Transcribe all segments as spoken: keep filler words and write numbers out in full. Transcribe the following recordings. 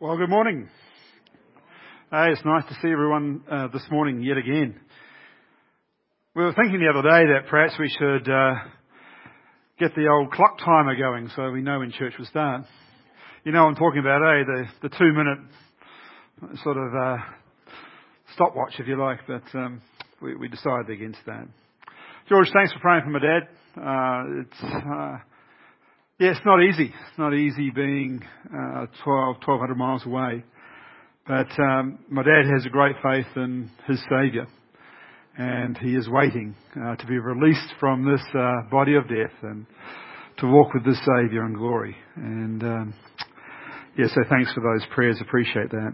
Well, good morning. Hey, it's nice to see everyone uh, this morning yet again. We were thinking the other day that perhaps we should uh, get the old clock timer going so we know when church will start. You know what I'm talking about, eh? The, the two-minute sort of uh, stopwatch, if you like, but um, we, we decided against that. George, thanks for praying for my dad. Uh, it's... Uh, Yeah, it's not easy. It's not easy being uh, twelve, twelve hundred miles away. But um, my dad has a great faith in his Saviour. And he is waiting uh, to be released from this uh, body of death and to walk with this Saviour in glory. And um, yeah, so thanks for those prayers. Appreciate that.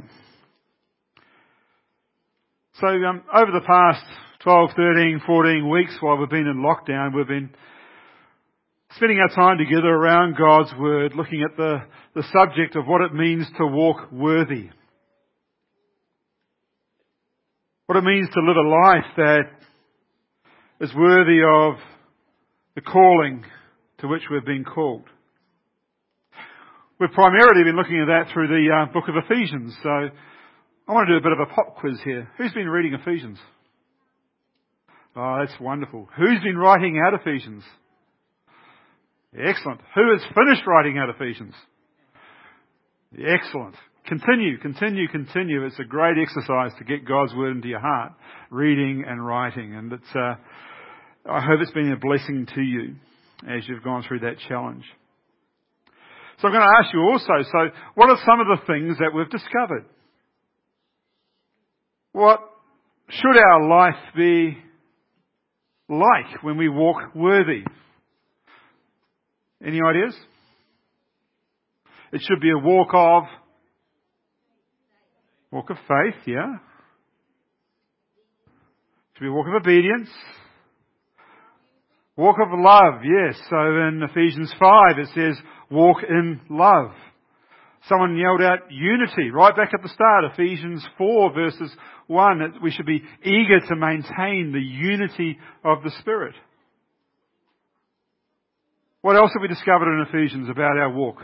So um, over the past twelve, thirteen, fourteen weeks while we've been in lockdown, we've been spending our time together around God's Word, looking at the, the subject of what it means to walk worthy. What it means to live a life that is worthy of the calling to which we've been called. We've primarily been looking at that through the uh, book of Ephesians. So I want to do a bit of a pop quiz here. Who's been reading Ephesians? Oh, that's wonderful. Who's been writing out Ephesians? Excellent. Who has finished writing out Ephesians? Excellent. Continue, continue, continue. It's a great exercise to get God's Word into your heart, reading and writing. And it's, uh, I hope it's been a blessing to you as you've gone through that challenge. So I'm going to ask you also, so what are some of the things that we've discovered? What should our life be like when we walk worthy? Any ideas? It should be a walk of, walk of faith, yeah. It should be a walk of obedience. Walk of love, yes. So in Ephesians five it says, walk in love. Someone yelled out unity right back at the start. Ephesians four verses one, that we should be eager to maintain the unity of the Spirit. What else have we discovered in Ephesians about our walk?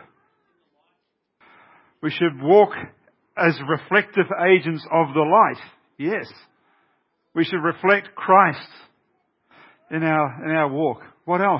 We should walk as reflective agents of the light. Yes. We should reflect Christ in our, in our walk. What else?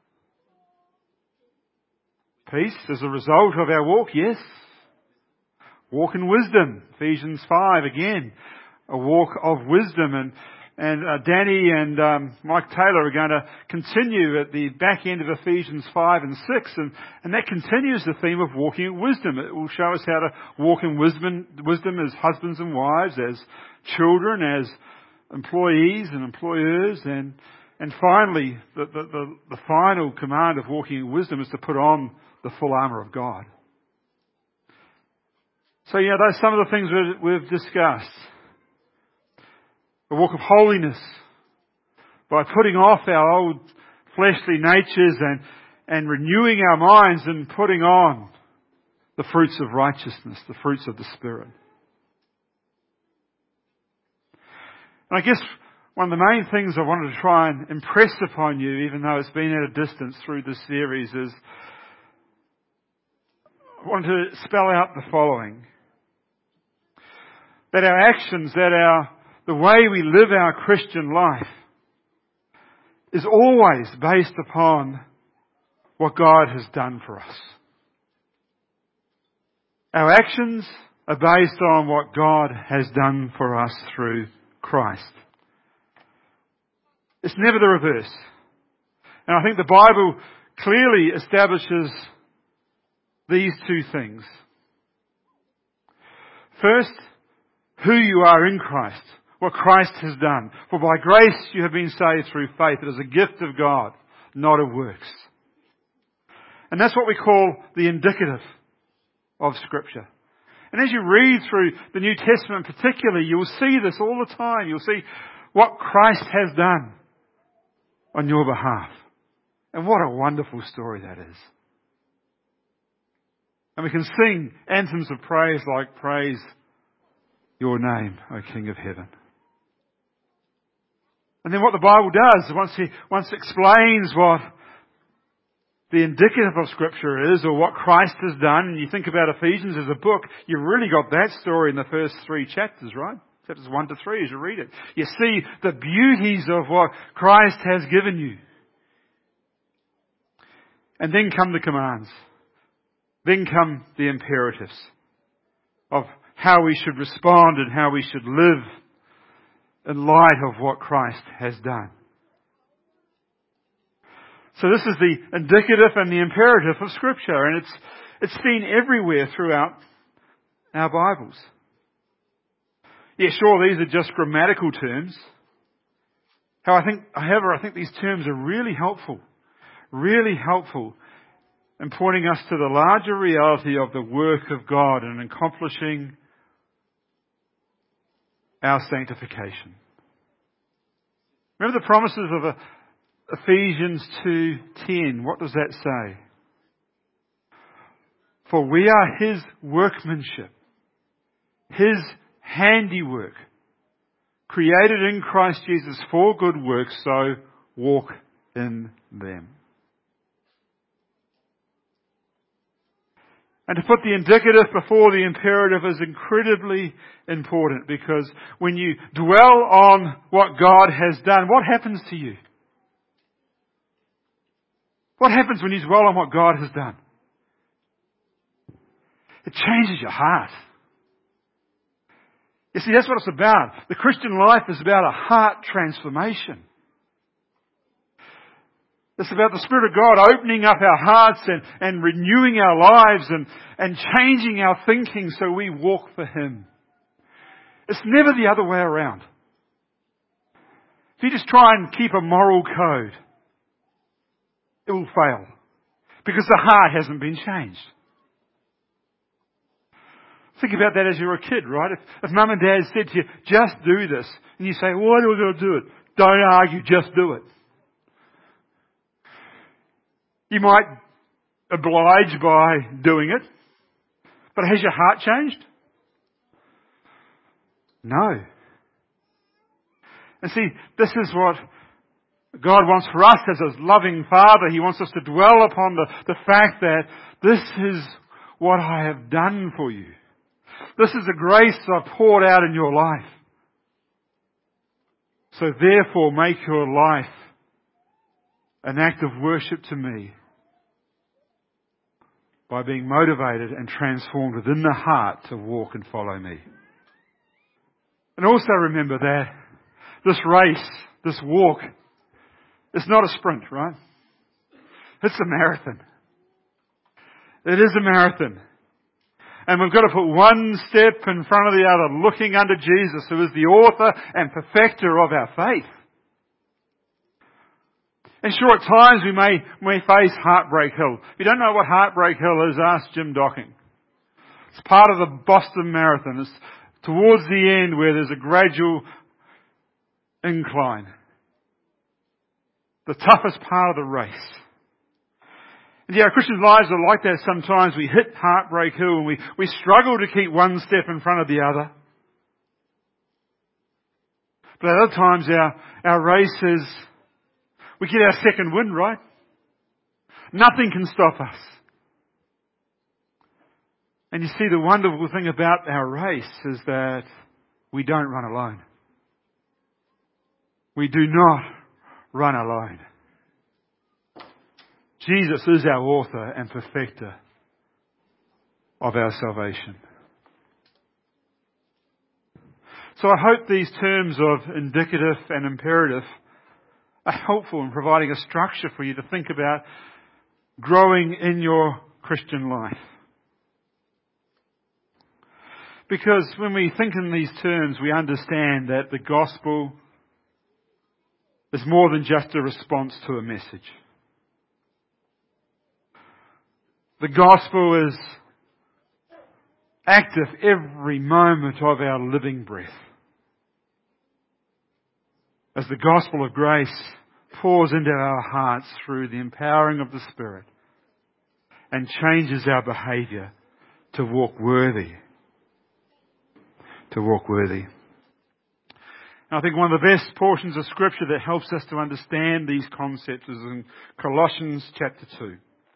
Peace as a result of our walk. Yes. Walk in wisdom. Ephesians five again. A walk of wisdom. And And uh, Danny and um, Mike Taylor are going to continue at the back end of Ephesians five and six, and, and that continues the theme of walking in wisdom. It will show us how to walk in wisdom, wisdom as husbands and wives, as children, as employees and employers, and and finally, the, the, the, the final command of walking in wisdom is to put on the full armour of God. So yeah, those are some of the things we've, we've discussed. A walk of holiness by putting off our old fleshly natures and, and renewing our minds and putting on the fruits of righteousness, the fruits of the Spirit. And I guess one of the main things I wanted to try and impress upon you, even though it's been at a distance through this series, is I wanted to spell out the following. That our actions, that our the way we live our Christian life is always based upon what God has done for us. Our actions are based on what God has done for us through Christ. It's never the reverse. And I think the Bible clearly establishes these two things. First, who you are in Christ. What Christ has done. For by grace you have been saved through faith. It is a gift of God, not of works. And that's what we call the indicative of Scripture. And as you read through the New Testament particularly, you'll see this all the time. You'll see what Christ has done on your behalf. And what a wonderful story that is. And we can sing anthems of praise like Praise Your Name, O King of Heaven. And then what the Bible does, once he once explains what the indicative of Scripture is, or what Christ has done, and you think about Ephesians as a book, you've really got that story in the first three chapters, right? Chapters one to three as you read it. You see the beauties of what Christ has given you. And then come the commands. Then come the imperatives of how we should respond and how we should live in light of what Christ has done. So this is the indicative and the imperative of Scripture, and it's it's seen everywhere throughout our Bibles. Yeah, sure, these are just grammatical terms. How I think, however, I think these terms are really helpful, really helpful in pointing us to the larger reality of the work of God in accomplishing our sanctification. Remember the promises of a Ephesians two ten, what does that say? For we are His workmanship, His handiwork, created in Christ Jesus for good works, so walk in them. And to put the indicative before the imperative is incredibly important, because when you dwell on what God has done, what happens to you? What happens when you dwell on what God has done? It changes your heart. You see, that's what it's about. The Christian life is about a heart transformation. It's about the Spirit of God opening up our hearts and, and renewing our lives and, and changing our thinking so we walk for Him. It's never the other way around. If you just try and keep a moral code, it will fail. Because the heart hasn't been changed. Think about that as you're a kid, right? If, if mum and dad said to you, just do this, and you say, why do I got to do it? Don't argue, just do it. You might oblige by doing it, but has your heart changed? No. And see, this is what God wants for us as His loving Father. He wants us to dwell upon the, the fact that this is what I have done for you. This is the grace I've poured out in your life. So therefore make your life an act of worship to me by being motivated and transformed within the heart to walk and follow me. And also remember that this race, this walk, it's not a sprint, right? It's a marathon. It is a marathon. And we've got to put one step in front of the other, looking unto Jesus, who is the author and perfecter of our faith. And sure, at times we may, may face Heartbreak Hill. If you don't know what Heartbreak Hill is, ask Jim Docking. It's part of the Boston Marathon. It's towards the end where there's a gradual incline. The toughest part of the race. And yeah, our Christian lives are like that sometimes. We hit Heartbreak Hill and we, we struggle to keep one step in front of the other. But at other times our, our race is, we get our second wind, right? Nothing can stop us. And you see, the wonderful thing about our race is that we don't run alone. We do not run alone. Jesus is our author and perfecter of our salvation. So I hope these terms of indicative and imperative are helpful in providing a structure for you to think about growing in your Christian life. Because when we think in these terms, we understand that the gospel is more than just a response to a message. The gospel is active every moment of our living breath. As the gospel of grace pours into our hearts through the empowering of the Spirit and changes our behaviour to walk worthy. To walk worthy. And I think one of the best portions of Scripture that helps us to understand these concepts is in Colossians chapter two.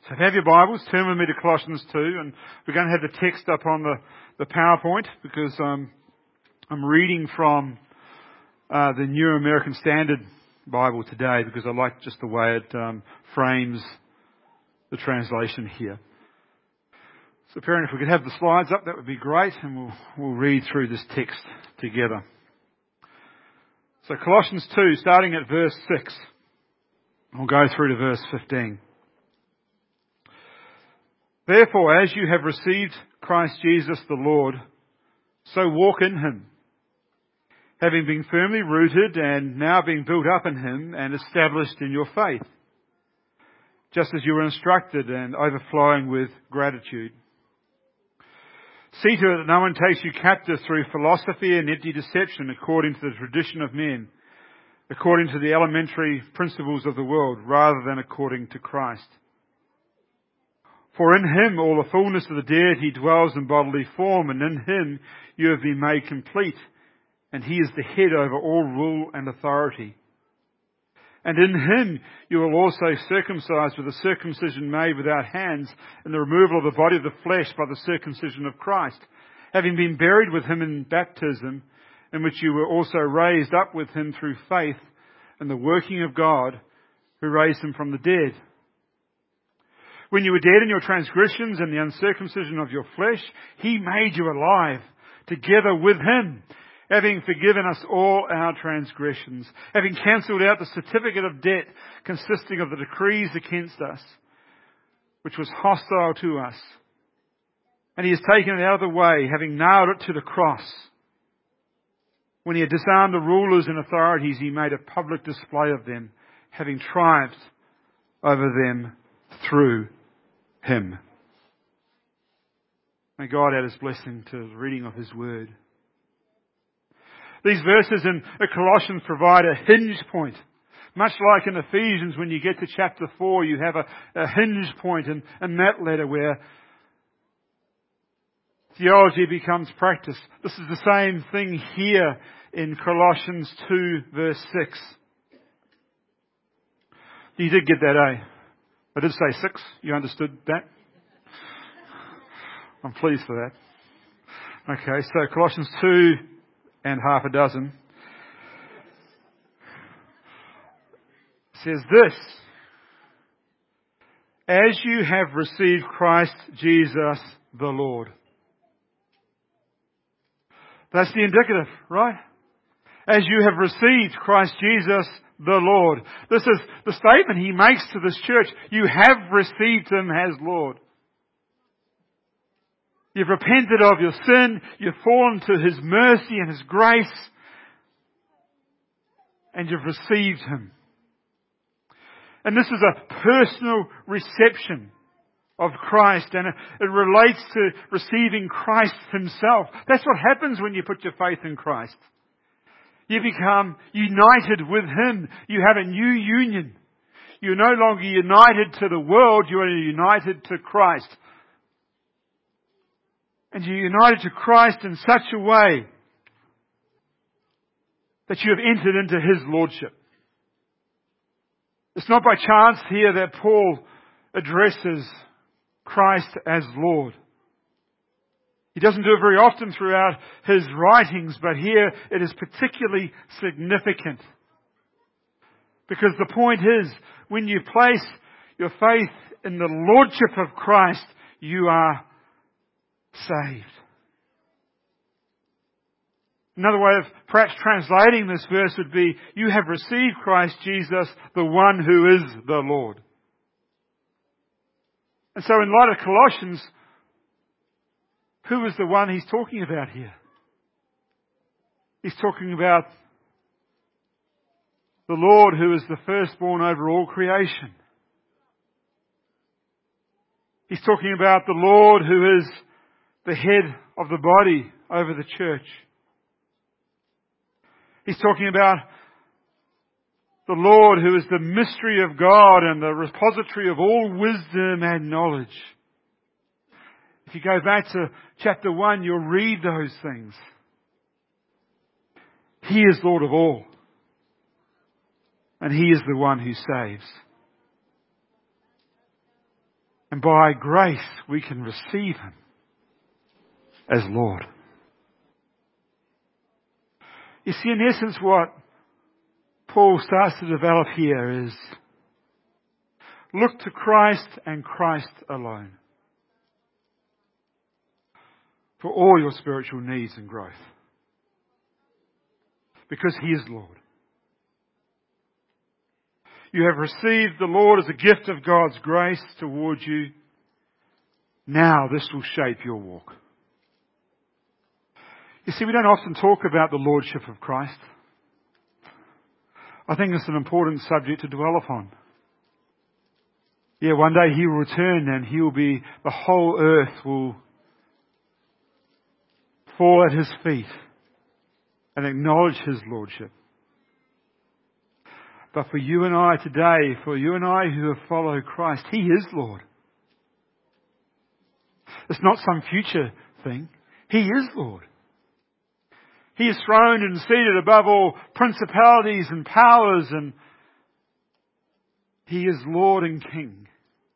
So if you have your Bibles, turn with me to Colossians two, and we're going to have the text up on the, the PowerPoint because um, I'm reading from uh, the New American Standard Bible today because I like just the way it um, frames the translation here. So Perrin, if we could have the slides up, that would be great, and we'll, we'll read through this text together. So Colossians two, starting at verse six. We'll go through to verse fifteen. Therefore, as you have received Christ Jesus the Lord, so walk in Him, having been firmly rooted and now being built up in Him and established in your faith, just as you were instructed and overflowing with gratitude. See to it that no one takes you captive through philosophy and empty deception according to the tradition of men, according to the elementary principles of the world, rather than according to Christ. For in Him all the fullness of the deity dwells in bodily form, and in Him you have been made complete, and He is the head over all rule and authority. And in Him you will also circumcised with a circumcision made without hands, in the removal of the body of the flesh by the circumcision of Christ, having been buried with Him in baptism, in which you were also raised up with Him through faith in the working of God, who raised Him from the dead. When you were dead in your transgressions and the uncircumcision of your flesh, He made you alive together with Him, having forgiven us all our transgressions, having cancelled out the certificate of debt consisting of the decrees against us, which was hostile to us. And He has taken it out of the way, having nailed it to the cross. When He had disarmed the rulers and authorities, He made a public display of them, having triumphed over them through Him. May God add His blessing to the reading of His Word. These verses in Colossians provide a hinge point. Much like in Ephesians, when you get to chapter four, you have a, a hinge point in, in that letter where theology becomes practice. This is the same thing here in Colossians two, verse six. You did get that, eh? I did say six. You understood that? I'm pleased for that. Okay, so Colossians two and half a dozen says this: as you have received Christ Jesus the Lord. That's the indicative, right? As you have received Christ Jesus the Lord. This is the statement He makes to this church. You have received Him as Lord. You've repented of your sin. You've fallen to His mercy and His grace. And you've received Him. And this is a personal reception of Christ. And it relates to receiving Christ Himself. That's what happens when you put your faith in Christ. You become united with Him. You have a new union. You're no longer united to the world. You are united to Christ. And you're united to Christ in such a way that you have entered into His Lordship. It's not by chance here that Paul addresses Christ as Lord. He doesn't do it very often throughout his writings, but here it is particularly significant. Because the point is, when you place your faith in the Lordship of Christ, you are saved. Another way of perhaps translating this verse would be, you have received Christ Jesus, the one who is the Lord. And so in light of Colossians, who is the one he's talking about here? He's talking about the Lord who is the firstborn over all creation. He's talking about the Lord who is the head of the body over the church. He's talking about the Lord who is the mystery of God and the repository of all wisdom and knowledge. If you go back to chapter one, you'll read those things. He is Lord of all. And He is the one who saves. And by grace, we can receive Him as Lord. You see, in essence, what Paul starts to develop here is look to Christ and Christ alone for all your spiritual needs and growth. Because He is Lord. You have received the Lord as a gift of God's grace towards you. Now this will shape your walk. You see, we don't often talk about the Lordship of Christ. I think it's an important subject to dwell upon. Yeah, one day He will return and He will be, the whole earth will fall at His feet and acknowledge His Lordship. But for you and I today, for you and I who have followed Christ, He is Lord. It's not some future thing. He is Lord. He is throned and seated above all principalities and powers, and He is Lord and King.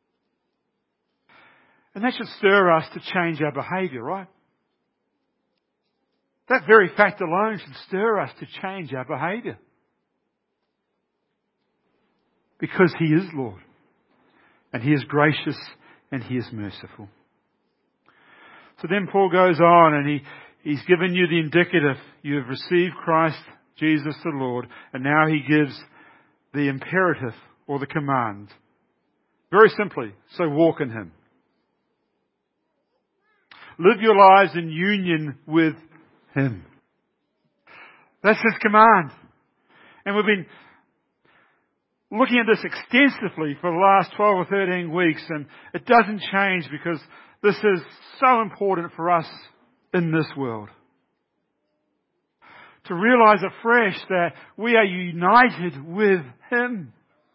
And that should stir us to change our behaviour, right? That very fact alone should stir us to change our behaviour. Because He is Lord. And He is gracious and He is merciful. So then Paul goes on and he, he's given you the indicative. You have received Christ, Jesus the Lord. And now he gives the imperative or the command. Very simply, so walk in Him. Live your lives in union with Him. That's His command. And we've been looking at this extensively for the last twelve or thirteen weeks, and it doesn't change because this is so important for us in this world. To realize afresh that we are united with Him.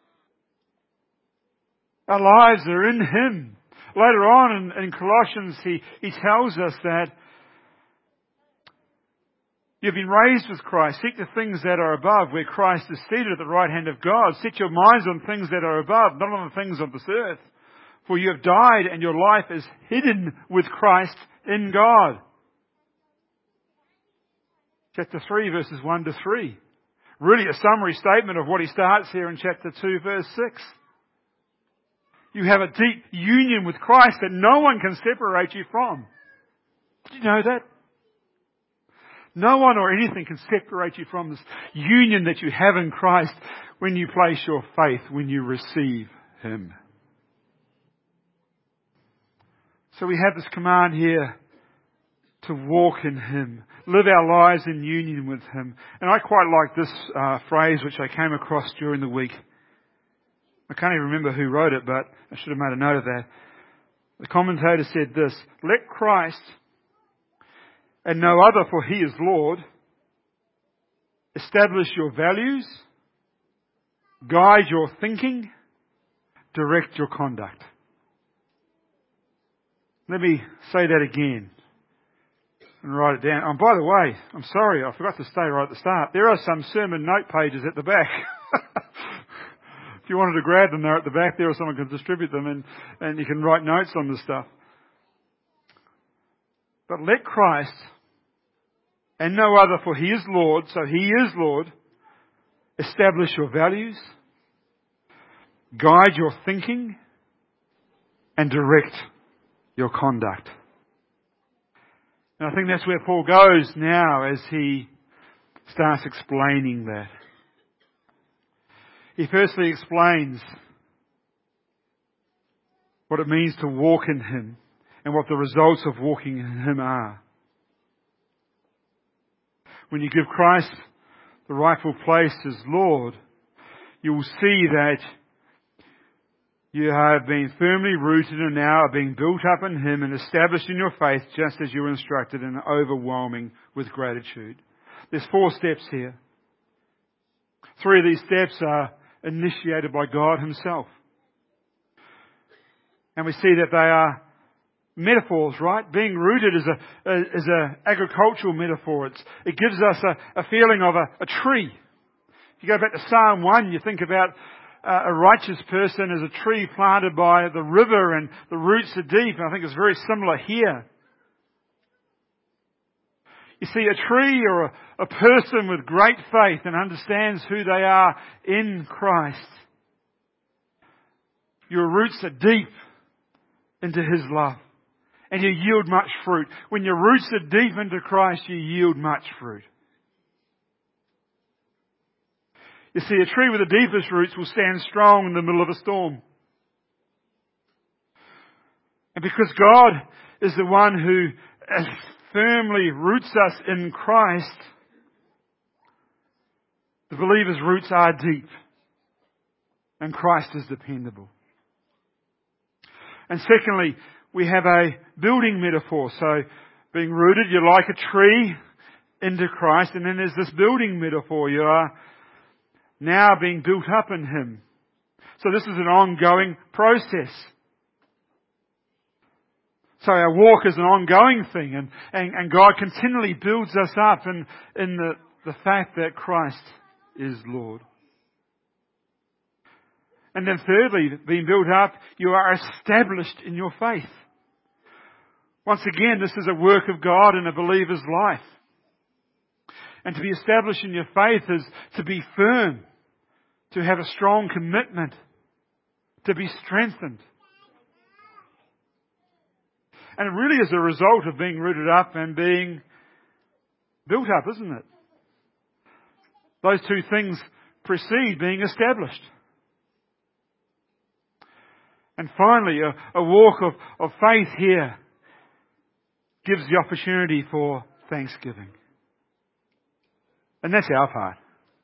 Our lives are in Him. Later on in, in Colossians, he, he tells us that you've been raised with Christ. Seek the things that are above, where Christ is seated at the right hand of God. Set your minds on things that are above, not on the things of this earth. For you have died, and your life is hidden with Christ in God. Chapter three, verses one to three. Really a summary statement of what he starts here in chapter two, verse six. You have a deep union with Christ that no one can separate you from. Did you know that? No one or anything can separate you from this union that you have in Christ when you place your faith, when you receive Him. So we have this command here to walk in Him, live our lives in union with Him. And I quite like this uh, phrase which I came across during the week. I can't even remember who wrote it, but I should have made a note of that. The commentator said this: let Christ, and no other, for He is Lord, establish your values, guide your thinking, direct your conduct. Let me say that again and write it down. Oh, by the way, I'm sorry, I forgot to say right at the start, there are some sermon note pages at the back. If you wanted to grab them, they're at the back there, or someone can distribute them, and, and you can write notes on this stuff. But let Christ, and no other, for He is Lord, so He is Lord, establish your values, guide your thinking, and direct your conduct. And I think that's where Paul goes now as he starts explaining that. He firstly explains what it means to walk in Him and what the results of walking in Him are. When you give Christ the rightful place as Lord, you will see that you have been firmly rooted and now are being built up in Him and established in your faith just as you were instructed, and overwhelming with gratitude. There's four steps here. Three of these steps are initiated by God Himself. And we see that they are metaphors, right? Being rooted is a is a agricultural metaphor. It's, it gives us a, a feeling of a, a tree. If you go back to Psalm one, you think about uh, a righteous person is a tree planted by the river and the roots are deep. And I think it's very similar here. You see, a tree or a, a person with great faith and understands who they are in Christ. Your roots are deep into His love. And you yield much fruit. When your roots are deep into Christ, you yield much fruit. You see, a tree with the deepest roots will stand strong in the middle of a storm. And because God is the one who firmly roots us in Christ, the believer's roots are deep. And Christ is dependable. And secondly, we have a building metaphor. So, being rooted, you're like a tree into Christ. And then there's this building metaphor. You are now being built up in Him. So this is an ongoing process. So our walk is an ongoing thing. And, and, and God continually builds us up in, in the, the fact that Christ is Lord. And then thirdly, being built up, you are established in your faith. Once again, this is a work of God in a believer's life. And to be established in your faith is to be firm, to have a strong commitment, to be strengthened. And it really is a result of being rooted up and being built up, isn't it? Those two things precede being established. And finally, a, a walk of, of faith here gives the opportunity for thanksgiving. And that's our part.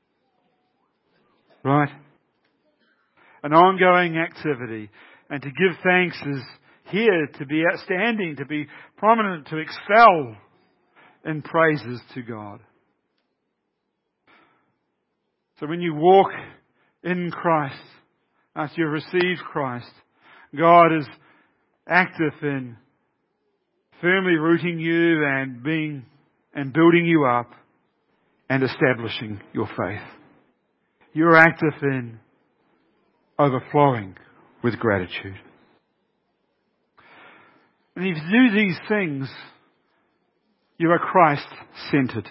Right? An ongoing activity. And to give thanks is here to be outstanding, to be prominent, to excel in praises to God. So when you walk in Christ, after you've received Christ, God is active in firmly rooting you and being and building you up and establishing your faith. You're active in overflowing with gratitude. And if you do these things, you are Christ-centered.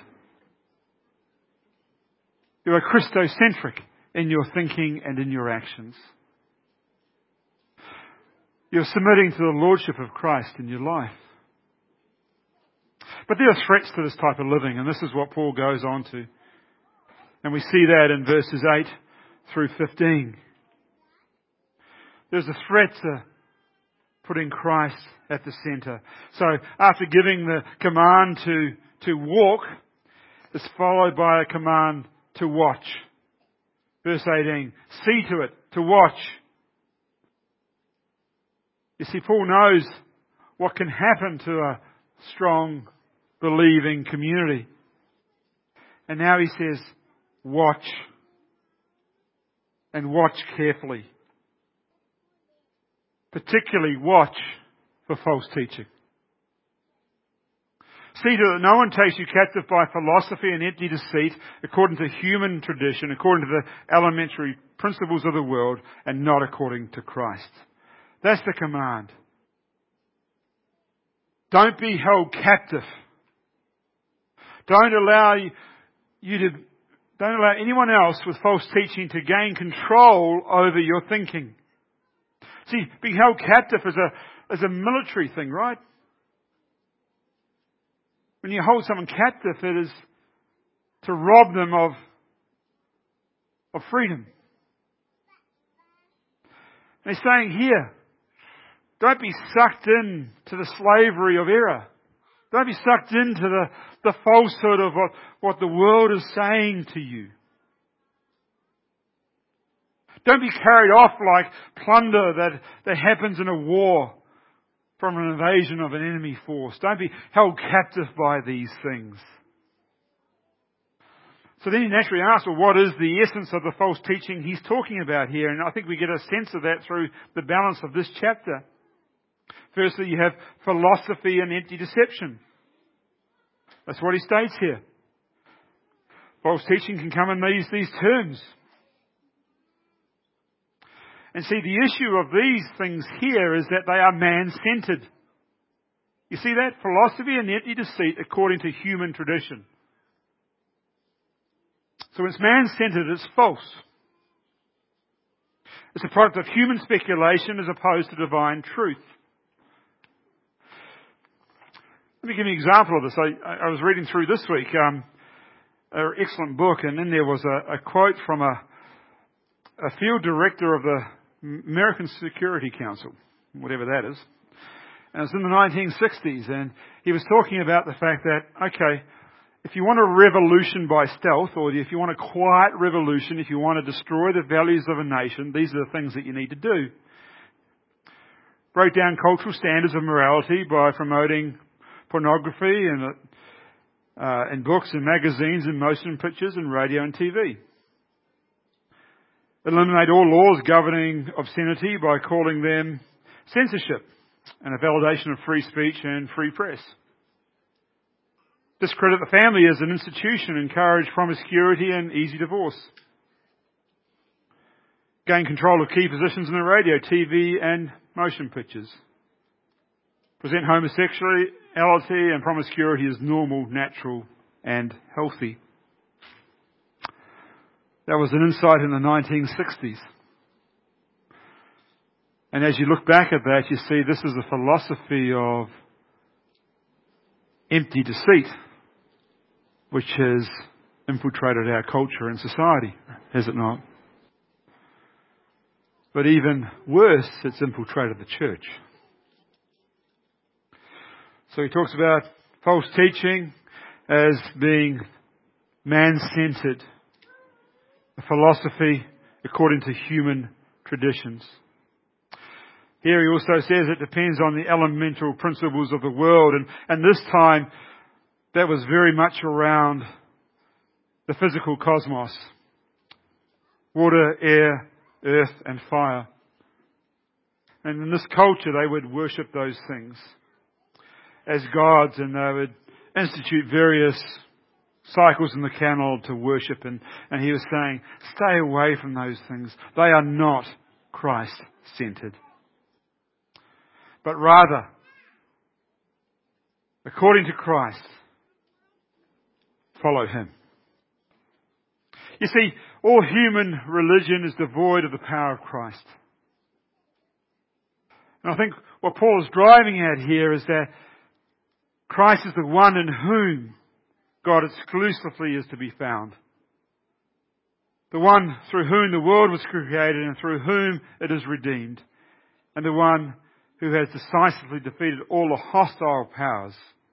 You are Christocentric in your thinking and in your actions. You're submitting to the Lordship of Christ in your life. But there are threats to this type of living, and this is what Paul goes on to. And we see that in verses eight through fifteen. There's a threat to putting Christ at the centre. So after giving the command to, to walk, it's followed by a command to watch. Verse eighteen, see to it, to watch. You see, Paul knows what can happen to a strong, believing community. And now he says, watch. And watch carefully. Particularly watch for false teaching. See to it that no one takes you captive by philosophy and empty deceit, according to human tradition, according to the elementary principles of the world, and not according to Christ. That's the command. Don't be held captive. Don't allow you to, don't allow anyone else with false teaching to gain control over your thinking. See, being held captive is a, is a military thing, right? When you hold someone captive, it is to rob them of, of freedom. And he's saying here, don't be sucked in to the slavery of error. Don't be sucked into the, the falsehood of what, what the world is saying to you. Don't be carried off like plunder that, that happens in a war from an invasion of an enemy force. Don't be held captive by these things. So then you naturally ask, well, what is the essence of the false teaching he's talking about here? And I think we get a sense of that through the balance of this chapter. Firstly, you have philosophy and empty deception. That's what he states here. False teaching can come in these, these terms. And see, the issue of these things here is that they are man-centered. You see that? Philosophy and empty deceit according to human tradition. So when it's man-centered, it's false. It's a product of human speculation as opposed to divine truth. Let me give you an example of this. I, I was reading through this week um, an excellent book, and in there was a, a quote from a, a field director of the American Security Council, whatever that is. And it was in the nineteen sixties, and he was talking about the fact that, okay, if you want a revolution by stealth, or if you want a quiet revolution, if you want to destroy the values of a nation, these are the things that you need to do. Break down cultural standards of morality by promoting pornography and uh, in books and magazines and motion pictures and radio and T V. Eliminate all laws governing obscenity by calling them censorship and a validation of free speech and free press. Discredit the family as an institution, encourage promiscuity and easy divorce. Gain control of key positions in the radio, T V and motion pictures. Present homosexuality and promiscuity as normal, natural and healthy. That was an insight in the nineteen sixties. And as you look back at that, you see this is a philosophy of empty deceit, which has infiltrated our culture and society, has it not? But even worse, it's infiltrated the church. So he talks about false teaching as being man-centered, a philosophy according to human traditions. Here he also says it depends on the elemental principles of the world, and, and this time that was very much around the physical cosmos. Water, air, earth and fire. And in this culture they would worship those things as gods, and they would institute various cycles in the calendar to worship, and, and he was saying, stay away from those things. They are not Christ-centered. But rather, according to Christ, follow Him. You see, all human religion is devoid of the power of Christ. And I think what Paul is driving at here is that Christ is the one in whom God exclusively is to be found. The one through whom the world was created and through whom it is redeemed. And the one who has decisively defeated all the hostile powers.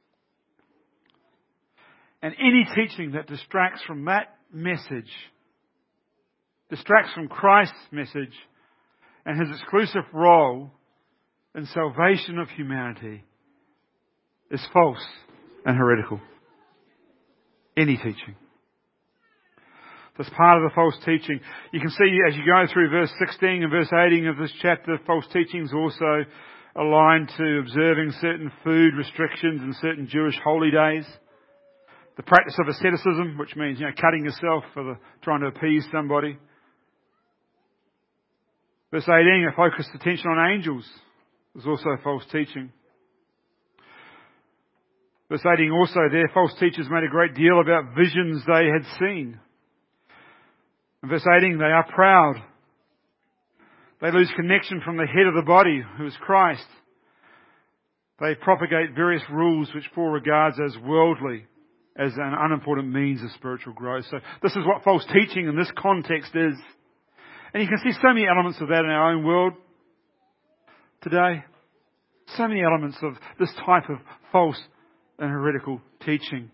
And any teaching that distracts from that message, distracts from Christ's message and His exclusive role in salvation of humanity, is false and heretical. Any teaching. That's part of the false teaching. You can see as you go through verse sixteen and verse eighteen of this chapter, false teachings also aligned to observing certain food restrictions and certain Jewish holy days. The practice of asceticism, which means, you know, cutting yourself for the, trying to appease somebody. Verse eighteen, a focused attention on angels is also false teaching. Verse eighteen also, there false teachers made a great deal about visions they had seen. In verse eighteen, they are proud. They lose connection from the head of the body, who is Christ. They propagate various rules which Paul regards as worldly, as an unimportant means of spiritual growth. So this is what false teaching in this context is. And you can see so many elements of that in our own world today. So many elements of this type of false and heretical teaching.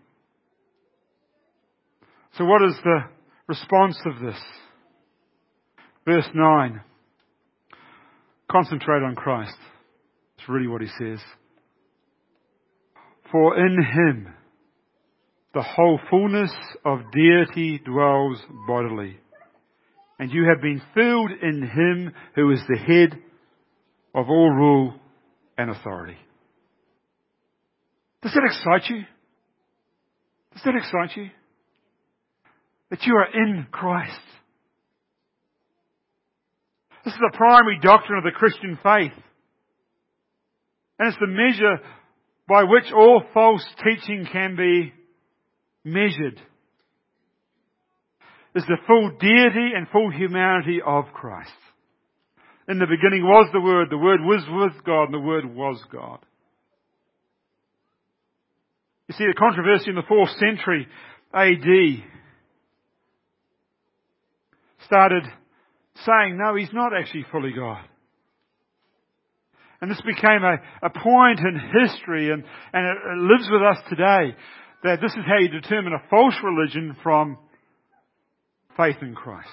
So what is the response of this? Verse nine. Concentrate on Christ. It's really what he says. For in Him the whole fullness of deity dwells bodily. And you have been filled in Him who is the head of all rule and authority. Does that excite you? Does that excite you? That you are in Christ. This is the primary doctrine of the Christian faith. And it's the measure by which all false teaching can be measured. It's the full deity and full humanity of Christ. In the beginning was the Word, the Word was with God, and the Word was God. You see, the controversy in the fourth century A D started saying, no, He's not actually fully God. And this became a, a point in history, and, and it, it lives with us today, that this is how you determine a false religion from faith in Christ.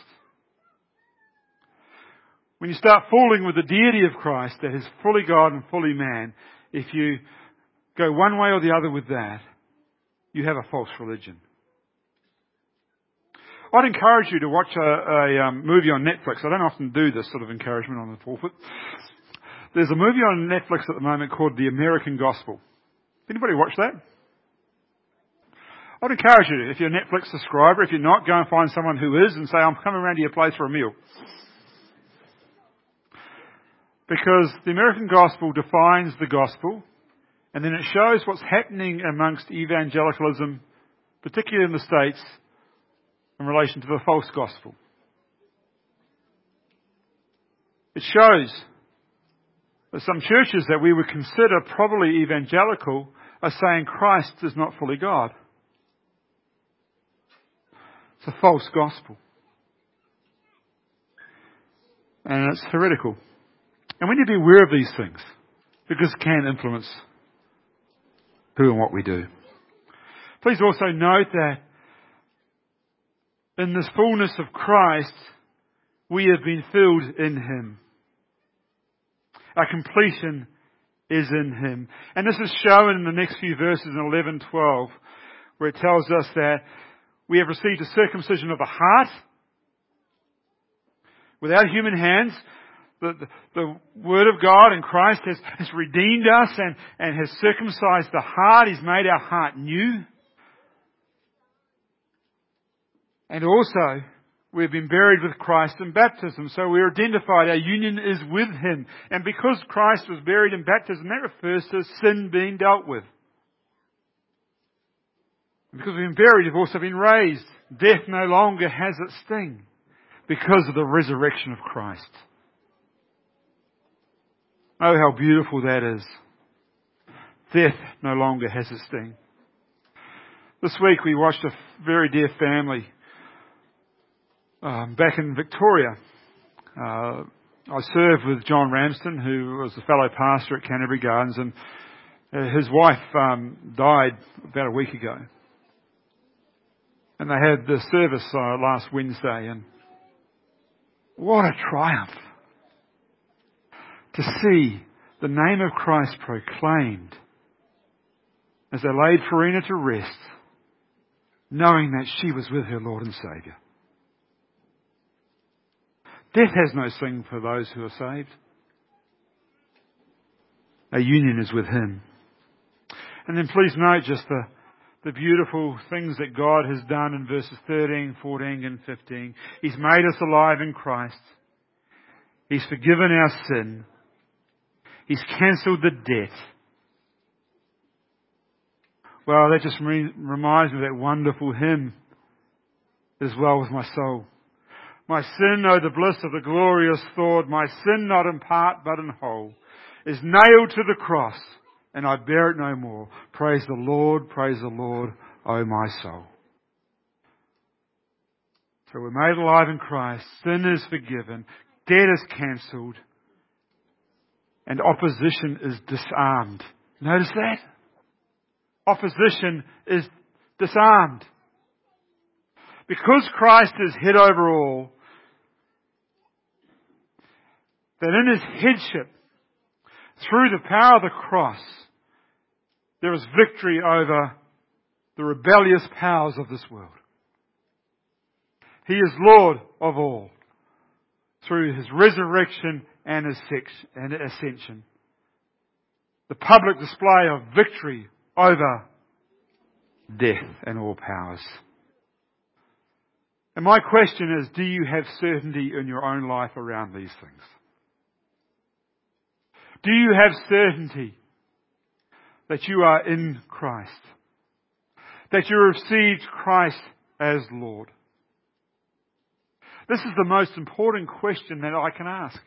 When you start fooling with the deity of Christ, that is fully God and fully man, if you go one way or the other with that, you have a false religion. I'd encourage you to watch a, a um, movie on Netflix. I don't often do this sort of encouragement on the pulpit. There's a movie on Netflix at the moment called The American Gospel. Anybody watch that? I'd encourage you, if you're a Netflix subscriber, if you're not, go and find someone who is and say, I'm coming around to your place for a meal. Because the American Gospel defines the gospel, and then it shows what's happening amongst evangelicalism, particularly in the States, in relation to the false gospel. It shows that some churches that we would consider probably evangelical are saying Christ is not fully God. It's a false gospel. And it's heretical. And we need to be aware of these things, because it can influence who and what we do. Please also note that in this fullness of Christ, we have been filled in Him. Our completion is in Him. And this is shown in the next few verses in eleven twelve, where it tells us that we have received a circumcision of the heart, without human hands. The, the, the Word of God in Christ has, has redeemed us and, and has circumcised the heart. He's made our heart new. And also, we've been buried with Christ in baptism. So we're identified. Our union is with Him. And because Christ was buried in baptism, that refers to sin being dealt with. And because we've been buried, we've also been raised. Death no longer has its sting because of the resurrection of Christ. Oh, how beautiful that is. Death no longer has its sting. This week we watched a very dear family um, back in Victoria. Uh, I served with John Ramsden, who was a fellow pastor at Canterbury Gardens, and uh, his wife um, died about a week ago. And they had the service uh, last Wednesday, and what a triumph to see the name of Christ proclaimed as they laid Farina to rest, knowing that she was with her Lord and Saviour. Death has no sting for those who are saved. Our union is with Him. And then please note just the, the beautiful things that God has done in verses thirteen, fourteen and fifteen. He's made us alive in Christ. He's forgiven our sin. He's cancelled the debt. Well, that just re- reminds me of that wonderful hymn, as well with my soul. My sin, oh the bliss of the glorious thought, my sin not in part but in whole, is nailed to the cross, and I bear it no more. Praise the Lord, praise the Lord, oh my soul. So we're made alive in Christ, sin is forgiven, debt is cancelled, and opposition is disarmed. Notice that? Opposition is disarmed. Because Christ is head over all, that in His headship, through the power of the cross, there is victory over the rebellious powers of this world. He is Lord of all, through His resurrection and His ascension. The public display of victory over death and all powers. And my question is, do you have certainty in your own life around these things? Do you have certainty that you are in Christ? That you received Christ as Lord? This is the most important question that I can ask.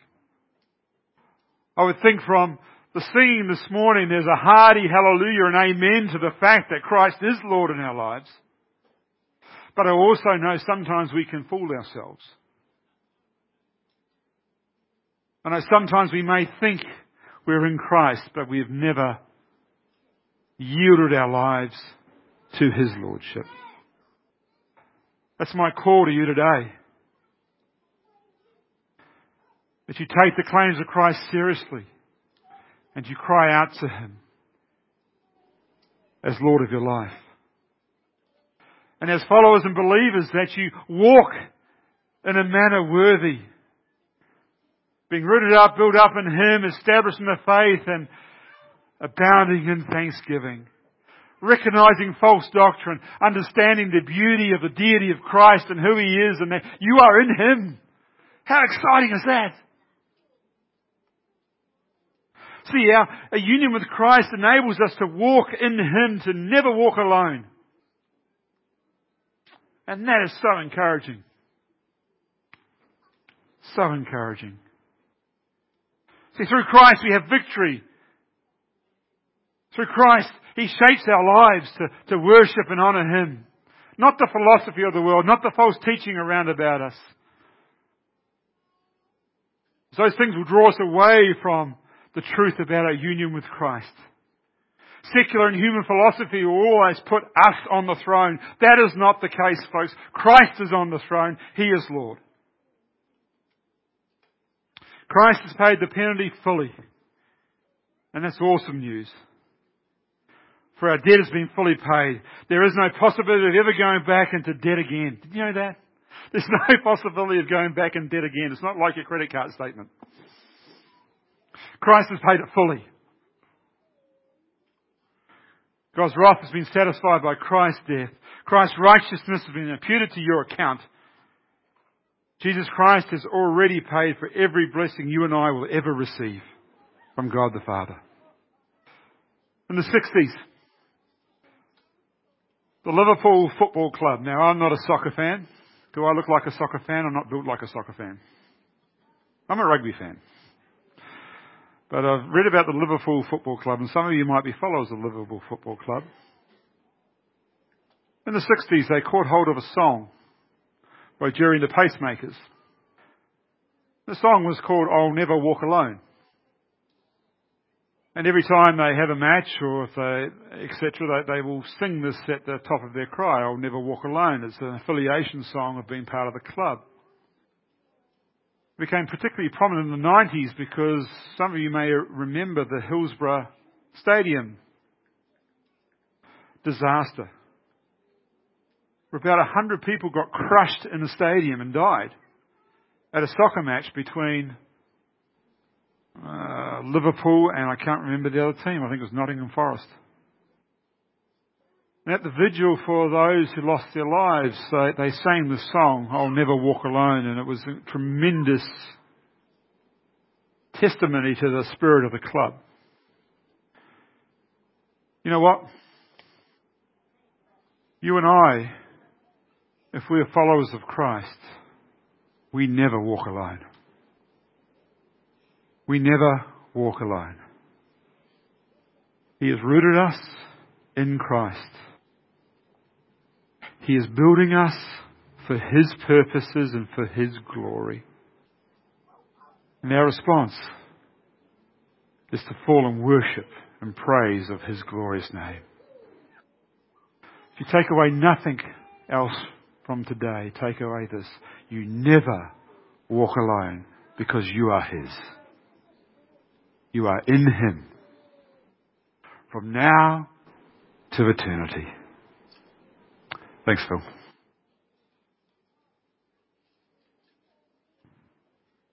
I would think from the singing this morning, there's a hearty hallelujah and amen to the fact that Christ is Lord in our lives. But I also know sometimes we can fool ourselves. I know sometimes we may think we're in Christ, but we have never yielded our lives to His Lordship. That's my call to you today. That you take the claims of Christ seriously and you cry out to Him as Lord of your life. And as followers and believers, that you walk in a manner worthy, being rooted up, built up in Him, established in the faith and abounding in thanksgiving. Recognizing false doctrine, understanding the beauty of the deity of Christ and who He is and that you are in Him. How exciting is that? See, our, a union with Christ enables us to walk in Him, to never walk alone. And that is so encouraging. So encouraging. See, through Christ we have victory. Through Christ, He shapes our lives to, to worship and honour Him. Not the philosophy of the world, not the false teaching around about us. Those things will draw us away from the truth about our union with Christ. Secular and human philosophy will always put us on the throne. That is not the case, folks. Christ is on the throne. He is Lord. Christ has paid the penalty fully. And that's awesome news. For our debt has been fully paid. There is no possibility of ever going back into debt again. Did you know that? There's no possibility of going back in debt again. It's not like your credit card statement. Christ has paid it fully. God's wrath has been satisfied by Christ's death. Christ's righteousness has been imputed to your account. Jesus Christ has already paid for every blessing you and I will ever receive from God the Father. In the sixties, the Liverpool Football Club. Now, I'm not a soccer fan. Do I look like a soccer fan? I'm not built like a soccer fan. I'm a rugby fan. But I've read about the Liverpool Football Club, and some of you might be followers of the Liverpool Football Club. In the sixties, they caught hold of a song by Jerry and the Pacemakers. The song was called I'll Never Walk Alone. And every time they have a match or if they, et cetera, they, they will sing this at the top of their cry, I'll never walk alone. It's an affiliation song of being part of the club. It became particularly prominent in the nineties because some of you may remember the Hillsborough Stadium disaster. Where about a hundred people got crushed in the stadium and died at a soccer match between Uh, Liverpool and I can't remember the other team. I think it was Nottingham Forest. And at the vigil for those who lost their lives, they, they sang the song, I'll Never Walk Alone, and it was a tremendous testimony to the spirit of the club. You know what? You and I, if we are followers of Christ, we never walk alone. We never walk alone. He has rooted us in Christ. He is building us for His purposes and for His glory. And our response is to fall in worship and praise of His glorious name. If you take away nothing else from today, take away this. You never walk alone because you are His. You are in Him from now to eternity. Thanks, Phil.